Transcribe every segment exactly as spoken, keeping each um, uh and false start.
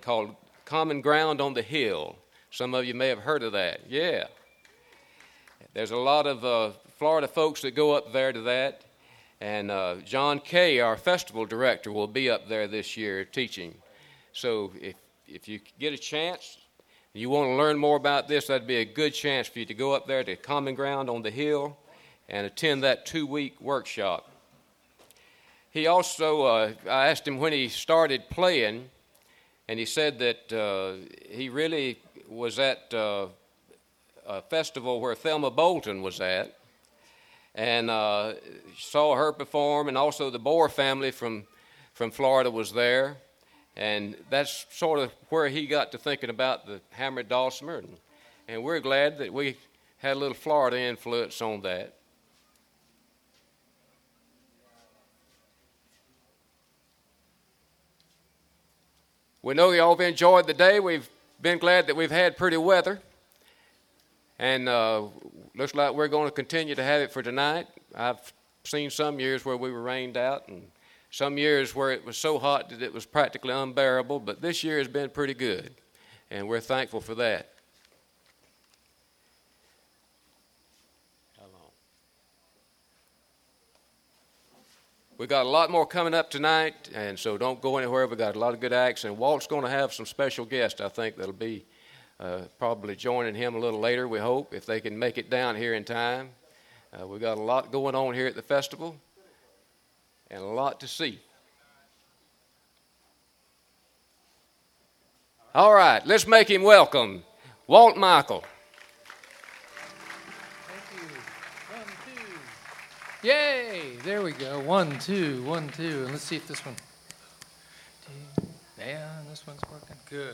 called Common Ground on the Hill. Some of you may have heard of that. Yeah. There's a lot of uh, Florida folks that go up there to that. And uh, John Kay, our festival director, will be up there this year teaching. So if if you get a chance, you want to learn more about this, that'd be a good chance for you to go up there to Common Ground on the Hill and attend that two-week workshop. He also, uh, I asked him when he started playing, and he said that uh, he really was at uh, a festival where Thelma Bolton was at, and uh, saw her perform, and also the Boer family from, from Florida was there. And that's sort of where he got to thinking about the hammered dulcimer. And, and we're glad that we had a little Florida influence on that. We know you all have enjoyed the day. We've been glad that we've had pretty weather. And uh, looks like we're going to continue to have it for tonight. I've seen some years where we were rained out, and some years where it was so hot that it was practically unbearable, but this year has been pretty good, and we're thankful for that. How long? We got a lot more coming up tonight, and so don't go anywhere. We got a lot of good acts, and Walt's going to have some special guests, I think, that'll be uh, probably joining him a little later, we hope, if they can make it down here in time. Uh, we got a lot going on here at the festival, and a lot to see. All right, let's make him welcome, Walt Michael. Thank you. One, two. Yay! There we go. One, two, one, two. And let's see if this one. Yeah, this one's working. Good.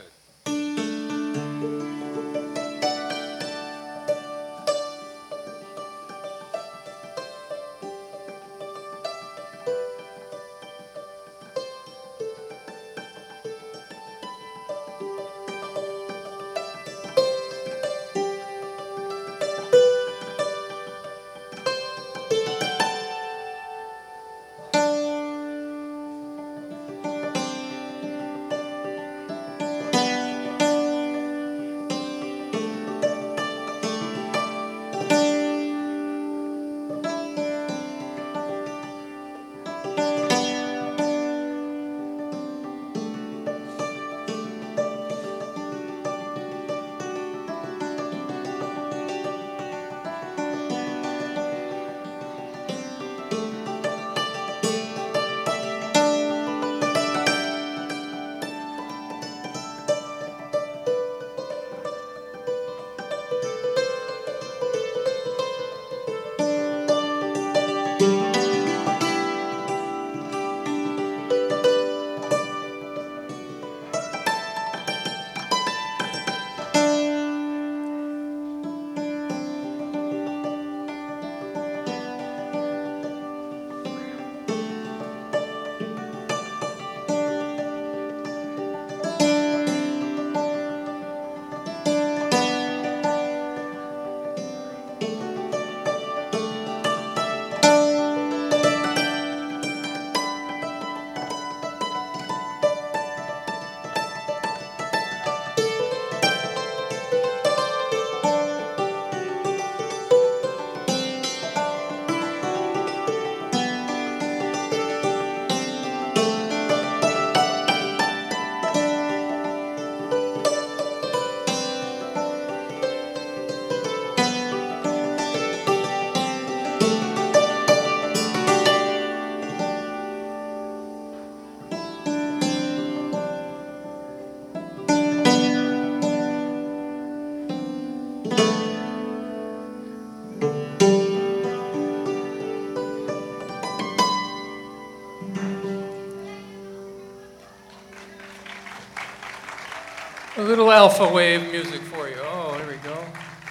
A little alpha wave music for you. Oh, there we go.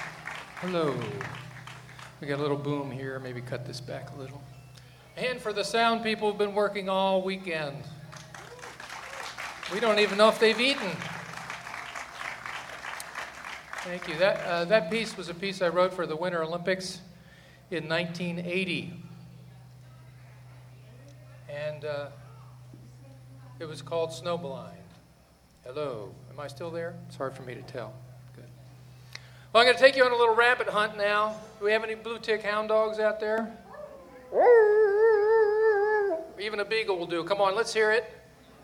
Hello. We got a little boom here. Maybe cut this back a little. And for the sound people who've been working all weekend. We don't even know if they've eaten. Thank you. That, uh, that piece was a piece I wrote for the Winter Olympics in nineteen eighty. And uh, it was called Snowblind. Hello. Am I still there? It's hard for me to tell. Good. Well, I'm going to take you on a little rabbit hunt now. Do we have any blue tick hound dogs out there? Even a beagle will do. Come on, let's hear it.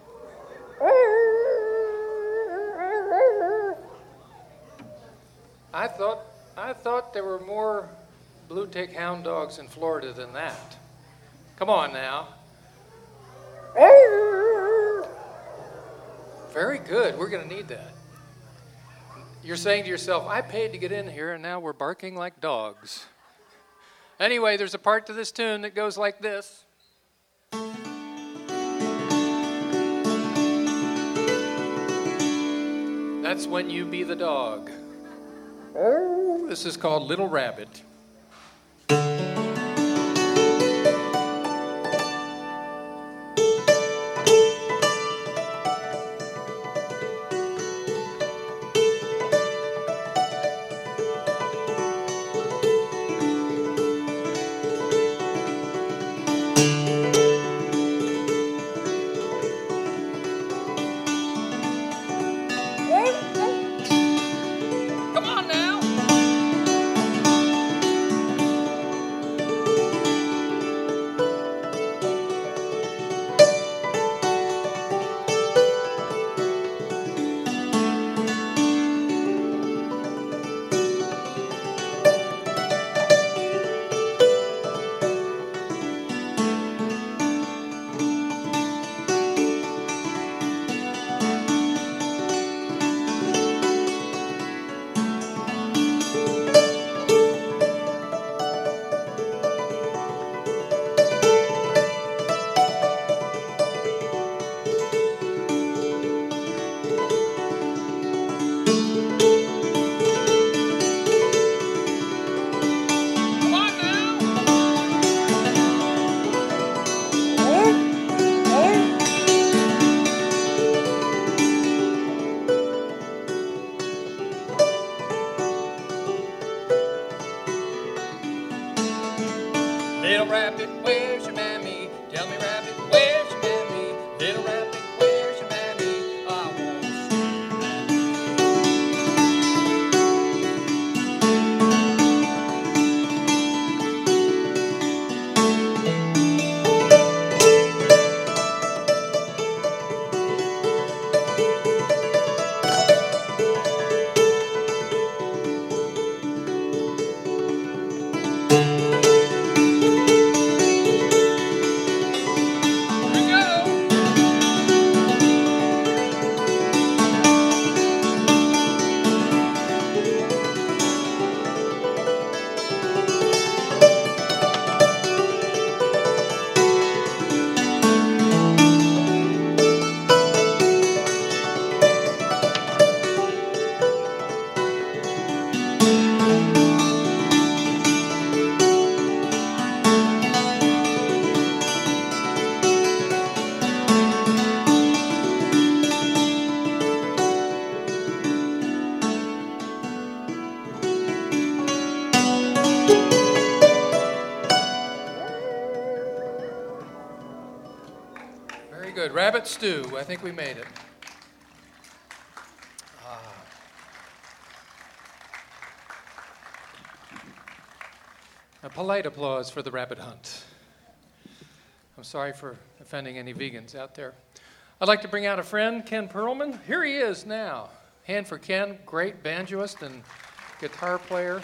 I thought I thought there were more blue tick hound dogs in Florida than that. Come on now. Very good. We're going to need that. You're saying to yourself, I paid to get in here, and now we're barking like dogs. Anyway, there's a part to this tune that goes like this. That's when you be the dog. This is called Little Rabbit. Little rabbit, where's your mammy? Tell me, rabbit, where's your mammy? Little rabbit, where's your mammy? I want to see your mammy. Good. Rabbit stew. I think we made it. Ah. A polite applause for the rabbit hunt. I'm sorry for offending any vegans out there. I'd like to bring out a friend, Ken Perlman. Here he is now. Hand for Ken, great banjoist and guitar player.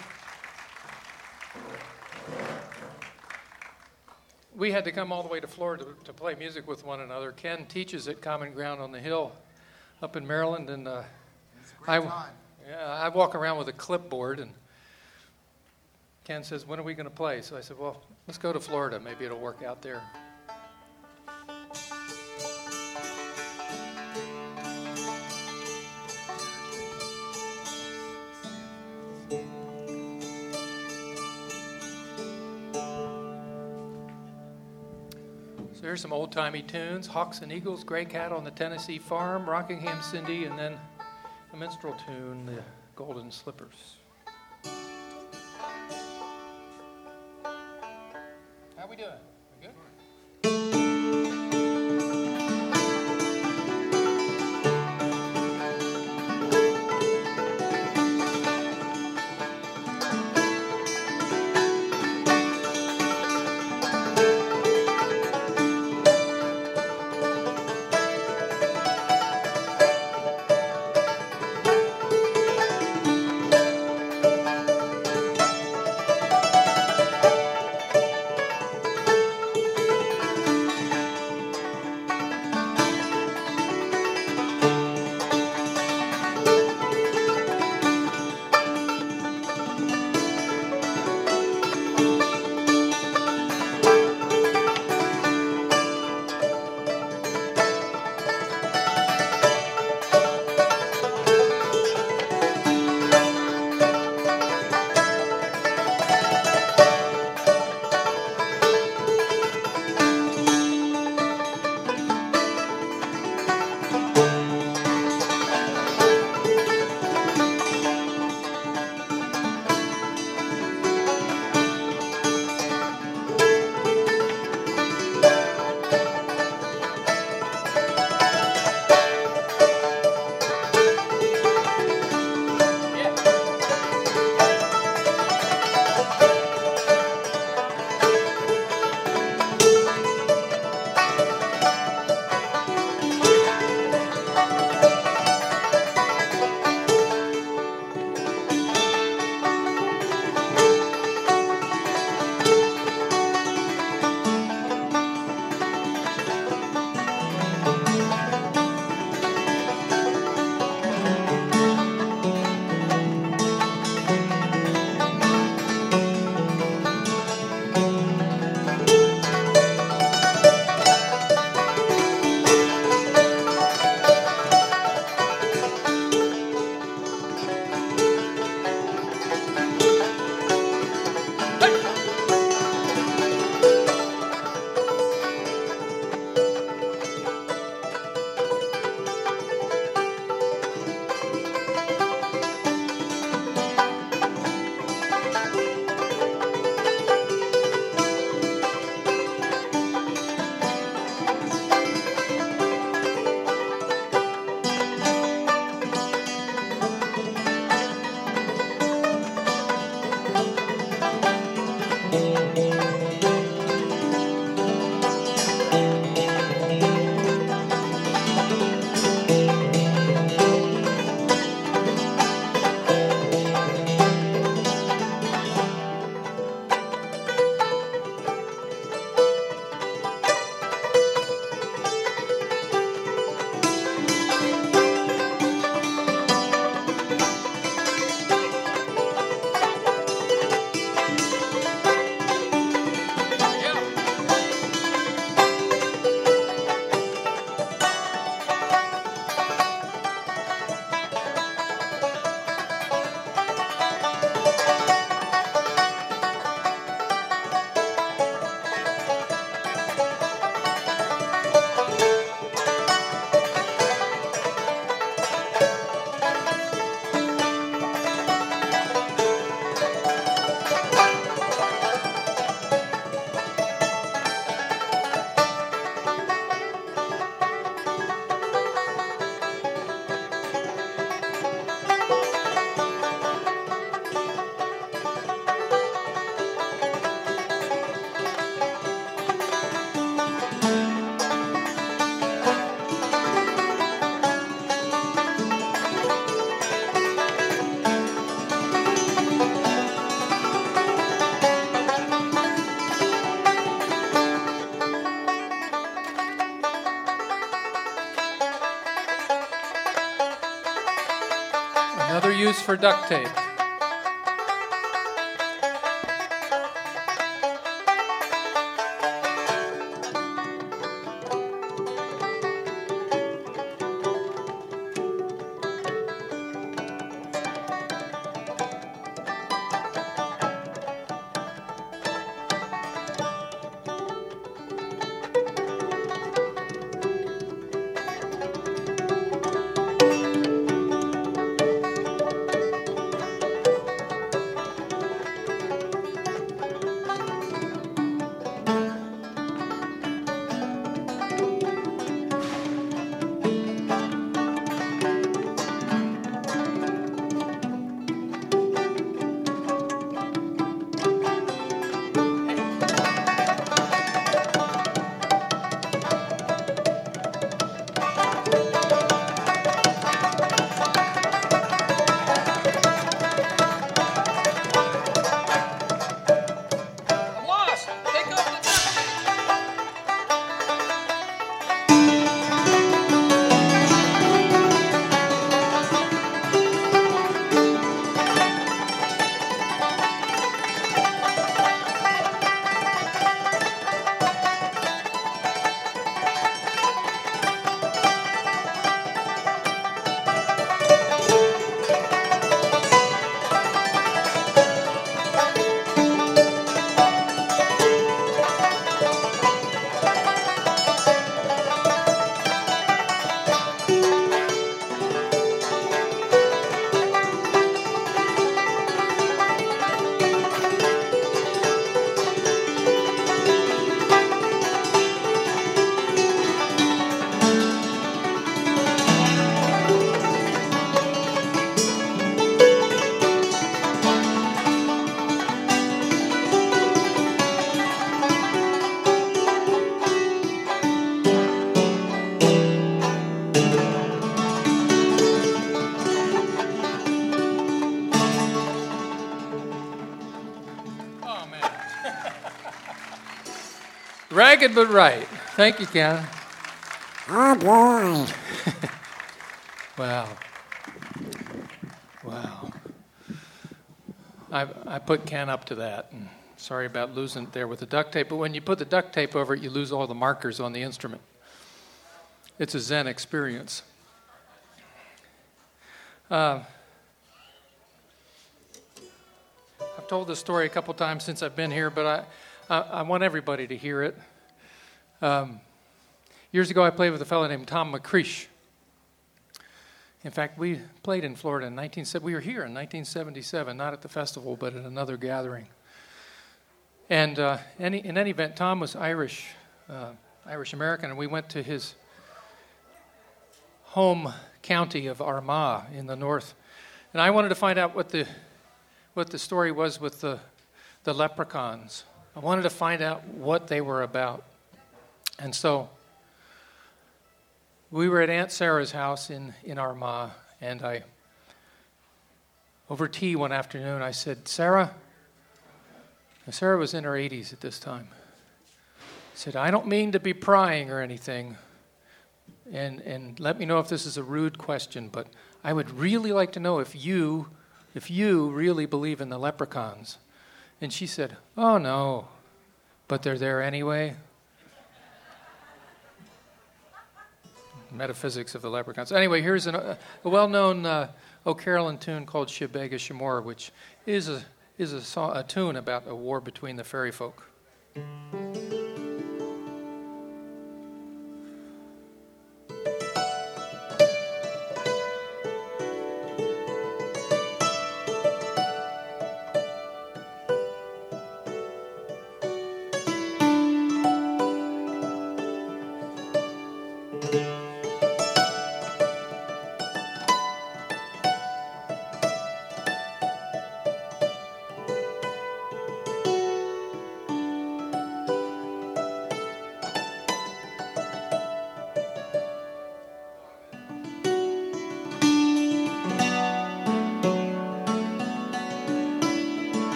We had to come all the way to Florida to, to play music with one another. Ken teaches at Common Ground on the Hill up in Maryland, and uh, I, yeah, I walk around with a clipboard, and Ken says, when are we going to play? So I said, well, let's go to Florida. Maybe it'll work out there. There's some old-timey tunes, Hawks and Eagles, Gray Cat on the Tennessee Farm, Rockingham Cindy, and then a minstrel tune, The Golden Slippers. How we doing? We good? Another use for duct tape. Ragged but right. Thank you, Ken. Oh, boy. Wow. Wow. I I put Ken up to that. And sorry about losing it there with the duct tape, but when you put the duct tape over it, you lose all the markers on the instrument. It's a Zen experience. Uh, I've told this story a couple times since I've been here, but I, I, I want everybody to hear it. Um, years ago, I played with a fellow named Tom McCreish. In fact, we played in Florida in nineteen seventy. We were here in nineteen seventy-seven, not at the festival, but at another gathering. And uh, any, in any event, Tom was Irish, uh, Irish American, and we went to his home county of Armagh in the north. And I wanted to find out what the what the story was with the the leprechauns. I wanted to find out what they were about. And so we were at Aunt Sarah's house in, in Armagh, and I, over tea one afternoon, I said, Sarah, Sarah was in her eighties at this time. I said, I don't mean to be prying or anything, and and let me know if this is a rude question, but I would really like to know if you, if you really believe in the leprechauns. And she said, oh no, but they're there anyway. Metaphysics of the leprechauns. Anyway, here's an, a well-known uh, O'Carolan tune called Shebega Shemora, which is a is a, song, a tune about a war between the fairy folk.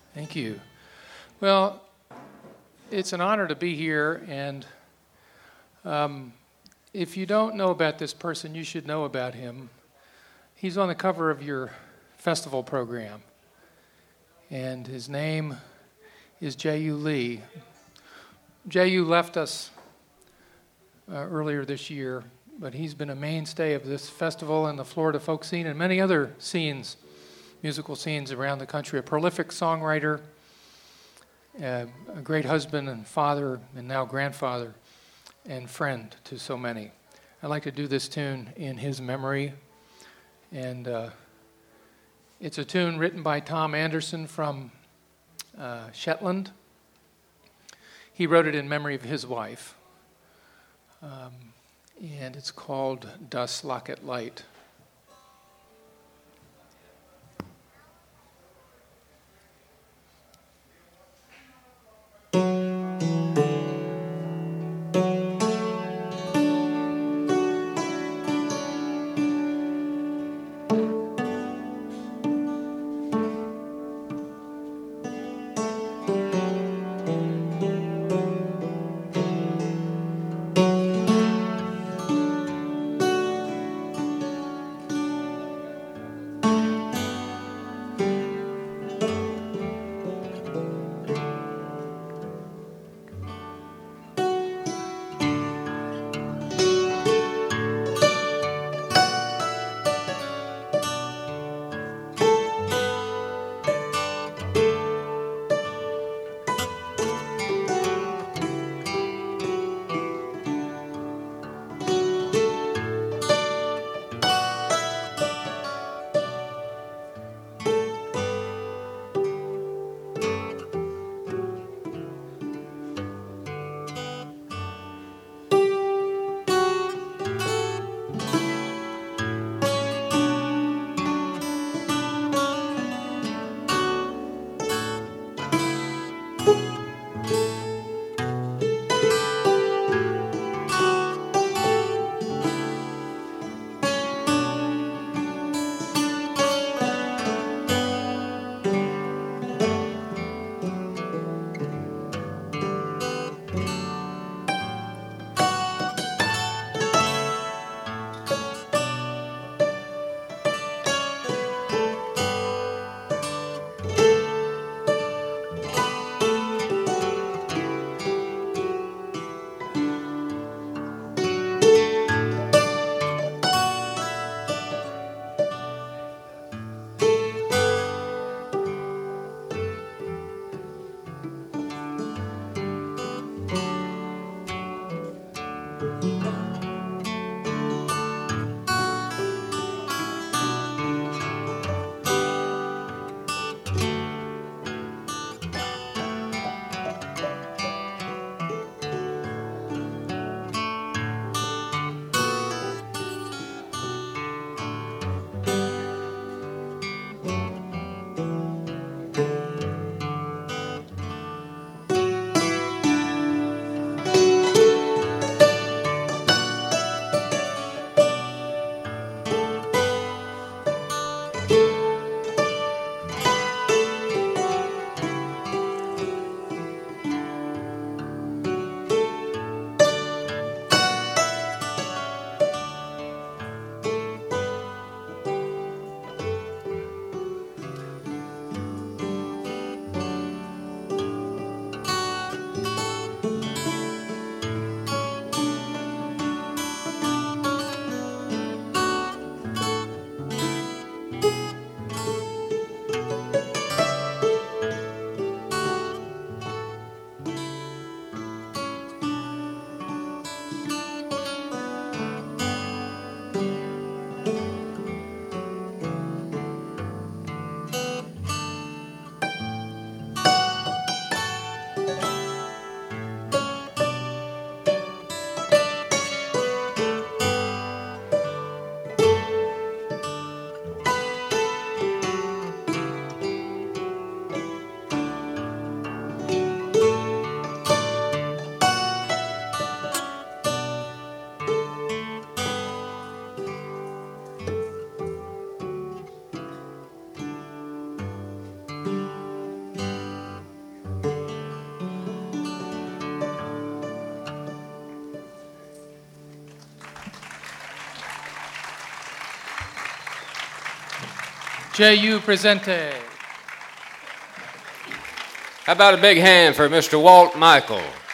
Thank you. Well, it's an honor to be here, and um, if you don't know about this person, you should know about him. He's on the cover of your festival program, and his name is J U Lee. J U left us uh, earlier this year, but he's been a mainstay of this festival and the Florida folk scene and many other scenes, musical scenes around the country. A prolific songwriter, uh, a great husband and father, and now grandfather and friend to so many. I'd like to do this tune in his memory, and uh, it's a tune written by Tom Anderson from uh, Shetland. He wrote it in memory of his wife. Um, and it's called Das Locket Light. J U Presente. How about a big hand for Mister Walt Michael?